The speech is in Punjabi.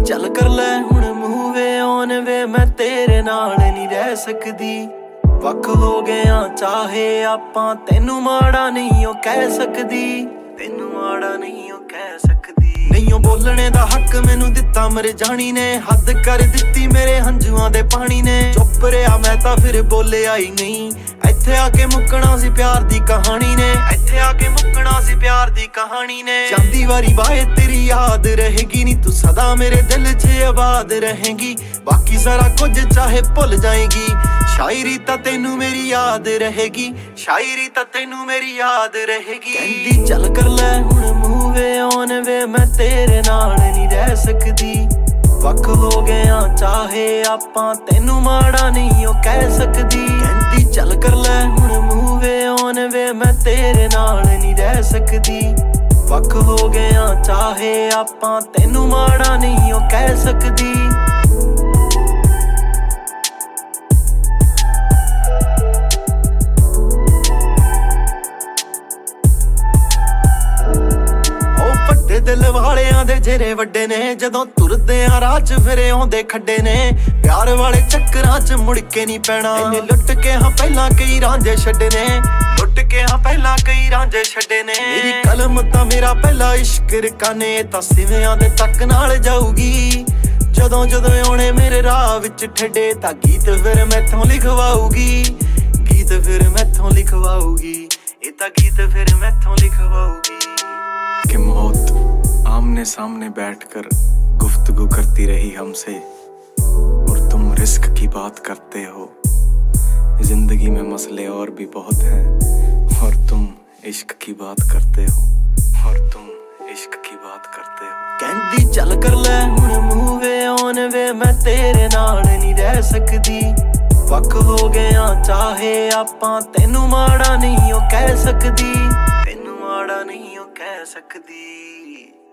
ਚੱਲ ਕਰ ਲੈ ਹੁਣ ਮੂੰਹ ਵੇ ਔਨ ਵੇ, ਮੈਂ ਤੇਰੇ ਨਾਲ ਨਹੀਂ ਰਹਿ ਸਕਦੀ। ਵੱਖ ਹੋ ਗਿਆ ਚਾਹੇ ਆਪਾਂ, ਤੈਨੂੰ ਮਾੜਾ ਨਹੀਂ ਉਹ ਕਹਿ ਸਕਦੀ, ਤੈਨੂੰ ਮਾੜਾ ਨਹੀਂ ਉਹ ਕਹਿ ਸਕਦੀ। ਨਹੀਂ ਉਹ ਬੋਲਣੇ ਦਾ ਹੱਕ ਮੈਨੂੰ ਦਿੱਤਾ ਮਰ ਜਾਣੀ ਨੇ, ਹੱਦ ਕਰ ਦਿੱਤੀ ਮੇਰੇ ਹੰਝੂਆਂ ਦੇ ਪਾਣੀ ਨੇ। ਚੁੱਪ ਰਿਹਾ ਮੈਂ ਤਾਂ ਫਿਰ ਬੋਲਿਆ ਹੀ ਨਹੀਂ, ਇੱਥੇ ਆ ਕੇ ਮੁੱਕਣਾ ਸੀ ਪਿਆਰ ਦੀ ਕਹਾਣੀ ਨੇ, ਇੱਥੇ ਆ ਕੇ ਮੁੱਕਣਾ ਸੀ ਪਿਆਰ ਦੀ ਕਹਾਣੀ ਨੇ। ਜਾਂਦੀ ਵਾਰੀ ਬਾਏ ਤੇਰੀ ਯਾਦ ਰਹੇਗੀ ਨੀ, ਤੂੰ ਸਦਾ ਮੇਰੇ ਦਿਲ 'ਚ ਆਬਾਦ ਰਹੇਗੀ। ਬਾਕੀ ਸਾਰਾ ਕੁਝ ਚਾਹੇ ਭੁੱਲ ਜਾਏਗੀ, ਸ਼ਾਇਰੀ ਤਾਂ ਤੈਨੂੰ ਮੇਰੀ ਯਾਦ ਰਹੇਗੀ, ਸ਼ਾਇਰੀ ਤਾਂ ਤੈਨੂੰ ਮੇਰੀ ਯਾਦ ਰਹੇਗੀ। ਕਹਿੰਦੀ ਚੱਲ ਕਰ ਲੈ ਹੁਣ ਮੂੰਹ ਵੇ ਔਨ ਵੇ, ਮੈਂ ਤੇਰੇ ਨਾਲ ਨਹੀਂ ਰਹਿ ਸਕਦੀ। ਵੱਖ ਹੋ ਗਿਆ ਚਾਹੇ ਆਪਾਂ, ਤੈਨੂੰ ਮਾੜਾ ਨਹੀਂ ਉਹ ਕਹਿ ਸਕਦੀ। ਕਹਿੰਦੀ ਚੱਲ ਕਰ ਲੈ ਹੁਣ ਮੂੰਹ ਵੇ ਔਨ ਵੇ, ਮੈਂ ਤੇਰੇ ਨਾਲ ਨਹੀਂ ਰਹਿ ਸਕਦੀ। ਵੱਖ ਹੋ ਗਿਆ ਚਾਹੇ ਆਪਾਂ, ਤੈਨੂੰ ਮਾੜਾ ਨਹੀਂ ਉਹ ਕਹਿ ਸਕਦੀ। ਦਿਲ ਵਾਲਿਆਂ ਦੇ ਜਿਹੜੇ ਵੱਡੇ ਨੇ, ਜਦੋਂ ਤੁਰਦੇ ਆ ਰਾਹ 'ਚ ਫਿਰ ਆਉਂਦੇ ਖੱਡੇ ਨੇ। ਪਿਆਰ ਵਾਲੇ ਚੱਕਰਾਂ 'ਚ ਮੁੜ ਕੇ ਨਹੀਂ ਪੈਣਾ, ਇਹਨੇ ਲੁੱਟ ਕੇ ਹਾਂ ਪਹਿਲਾਂ ਕਈ ਰਾਂਝੇ ਛੱਡੇ ਨੇ, ਲੁੱਟ ਕੇ ਹਾਂ ਪਹਿਲਾਂ ਕਈ ਰਾਂਝੇ ਛੱਡੇ ਨੇ। ਮੇਰੀ ਕਲਮ ਤਾਂ ਮੇਰਾ ਪਹਿਲਾ ਇਸ਼ਕ ਰਕਾਨੇ, ਤਾਂ ਸਿਵਿਆਂ ਦੇ ਤੱਕ ਨਾਲ ਜਾਊਗੀ। ਜਦੋਂ ਜਦੋਂ ਆਉਣੇ ਮੇਰੇ ਰਾਹ ਵਿੱਚ ਠੱਡੇ, ਤਾਂ ਗੀਤ ਫਿਰ ਮੈਥੋਂ ਲਿਖਵਾਊਗੀ, ਗੀਤ ਫਿਰ ਮੈਥੋਂ ਲਿਖਵਾਊਗੀ, ਇਹ ਤਾਂ ਗੀਤ ਫਿਰ ਮੈਥੋਂ लिखवाऊगी। कि मौत आमने सामने बैठकर गुफ्तगू करती रही हमसे, और तुम रिस्क की बात करते हो। जिंदगी में मसले और भी बहुत हैं, और तुम इश्क की बात करते हो, और तुम इश्क की बात करते हो। कहती चल कर ले हुण मूंह वे ऑन वे, मैं तेरे नाल नहीं रह सकदी। वक हो गया चाहे आपां, तैनू माड़ा नहीं ओ कह सकदी, तैनू माड़ा नहीं ओ कह सकदी।